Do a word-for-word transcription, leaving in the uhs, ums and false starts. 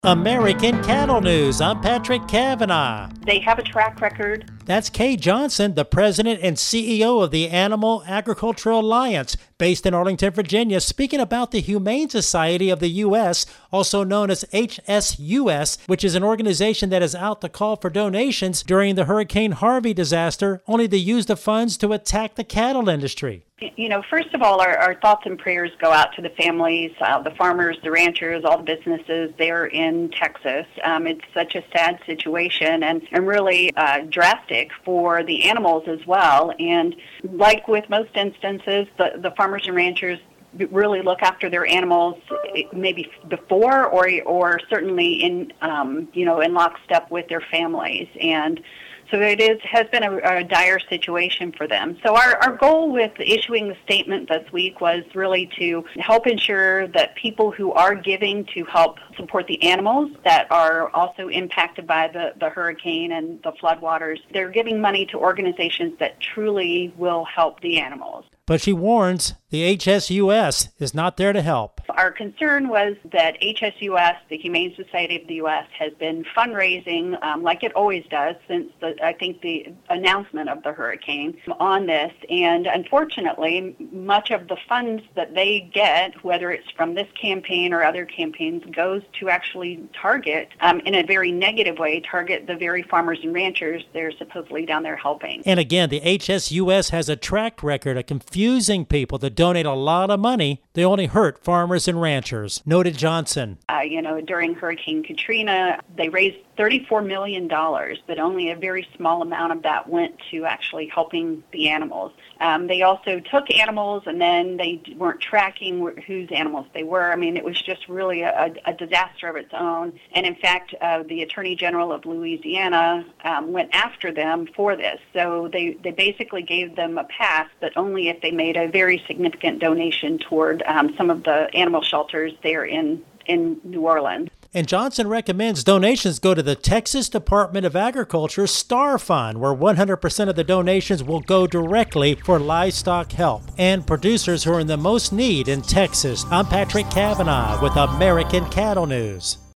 American Cattle News. I'm Patrick Cavanaugh. They have a track record. That's Kay Johnson, the president and C E O of the Animal Agricultural Alliance, based in Arlington, Virginia, speaking about the Humane Society of the U S, also known as H S U S, which is an organization that is out to call for donations during the Hurricane Harvey disaster, only to use the funds to attack the cattle industry. You know, first of all, our, our thoughts and prayers go out to the families, uh, the farmers, the ranchers, all the businesses there in Texas. Um, it's such a sad situation and, and really uh, drastic for the animals as well. And like with most instances, the, the farmers and ranchers really look after their animals maybe before or or certainly in, um, you know, in lockstep with their families. And so it is has been a, a dire situation for them. So our, our goal with issuing the statement this week was really to help ensure that people who are giving to help support the animals that are also impacted by the, the hurricane and the floodwaters, they're giving money to organizations that truly will help the animals. But she warns the H S U S is not there to help. Our concern was that H S U S, the Humane Society of the U S, has been fundraising um, like it always does since the, I think the announcement of the hurricane on this. And unfortunately, much of the funds that they get, whether it's from this campaign or other campaigns, goes to actually target, um, in a very negative way, target the very farmers and ranchers they're supposedly down there helping. And again, the H S U S has a track record of confusing people that donate a lot of money. They only hurt farmers and ranchers, noted Johnson. Uh, you know, during Hurricane Katrina, they raised thirty-four million dollars, but only a very small amount of that went to actually helping the animals. Um, they also took animals and then they weren't tracking wh- whose animals they were. I mean, it was just really a, a disaster of its own. And in fact, uh, the Attorney General of Louisiana um, went after them for this. So they, they basically gave them a pass, but only if they made a very significant donation toward um, some of the animal shelters there in, in New Orleans. And Johnson recommends donations go to the Texas Department of Agriculture Star Fund, where one hundred percent of the donations will go directly for livestock help and producers who are in the most need in Texas. I'm Patrick Cavanaugh with American Cattle News.